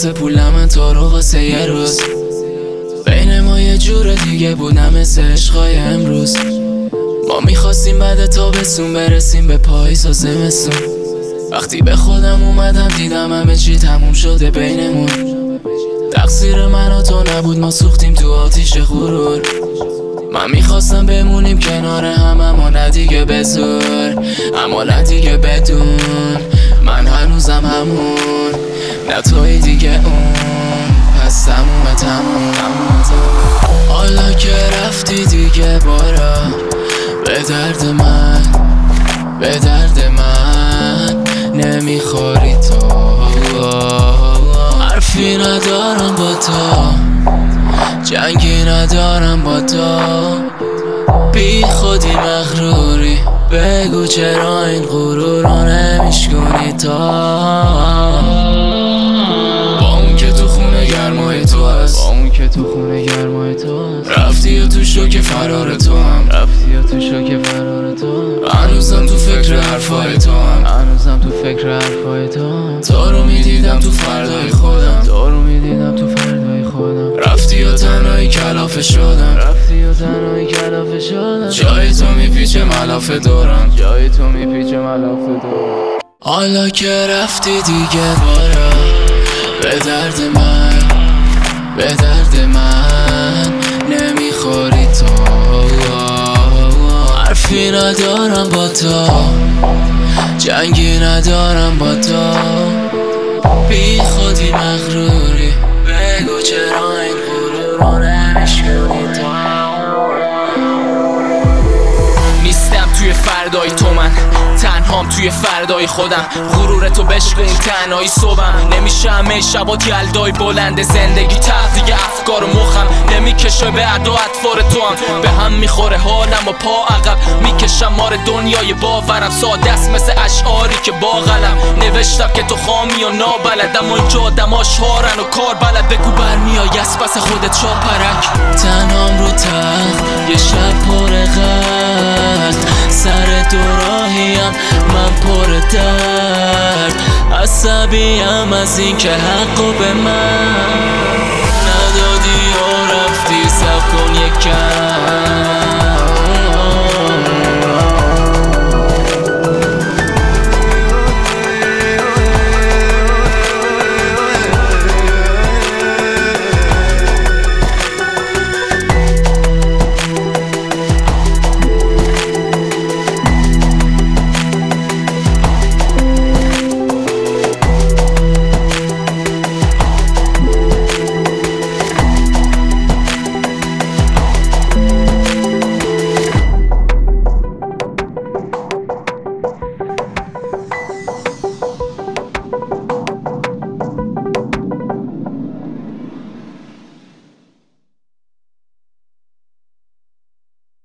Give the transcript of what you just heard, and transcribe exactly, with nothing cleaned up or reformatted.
واسه پولم تو رو واسه یه روز. بین ما یه جور دیگه بودم مثل عشقای امروز. ما میخواستیم بعد تا بسون برسیم به پاییز و زمستون. وقتی به خودم اومدم دیدم همه چی تموم شده بینمون. تقصیر من و تو نبود، ما سوختیم تو آتیش غرور. من میخواستم بمونیم کنار هم اما نه دیگه به زور، اما نه دیگه بدون. من هنوزم همون، نه توی دیگه اون. پس تمومه تموم. حالا که رفتی دیگه بارا به درد من، به درد من نمیخوری تو. حرفی ندارم با تو، جنگی ندارم با تو. بی خودی مغروری، بگو چرا این غرور رو نمیشکنی تا. با اون که تو خونه گرمای تو هست، با اون که تو خونه گرمای تو هست. رفتی و تو شوک فرار تو هم، رفتی و تو شوک فرار تو هم. هنوزم تو فکر حرفای تو هم، هنوزم تو فکر حرفای تو هم. تو رو میدیدم تو فردای خودم، تو رو میدیدم تو فردای خودم. رفتی و تنهایی کلافه شدم، رفتی و تنهایی کلافه شدم. جای تو میپیچه ملافه دورم، جای تو میپیچه ملافه دورم. حالا که رفتی دیگه بارا به درد من، به درد من نمیخوری تو. حرفی ندارم با تو، جنگی ندارم با تو. بی خودی مغروری، بگو چرا این غرور رو نمیشکنی تو. نیستم توی فردای تو، من تنهام توی فردای خودم. غرورتو بشکن تنهایی صبحم، نمیشه همه شبات یلدای بلند زندگی. تغذیه افکار و مخم نمیکشه به ادا اطفار تو هم. به هم میخوره حالم و پا عقب میکشم مار دنیای باورم. ساده است مثل اشعاری که با قلم نوشتم که تو خامی و نابلدم. و اینجا آدماش هارن و کار بلد. بگو برمیای از پس خودت شاپرک. تنهام رو تخت یه شب پر غرق، سر دوراهیم من پر درد. عصبیم از این که حقو به من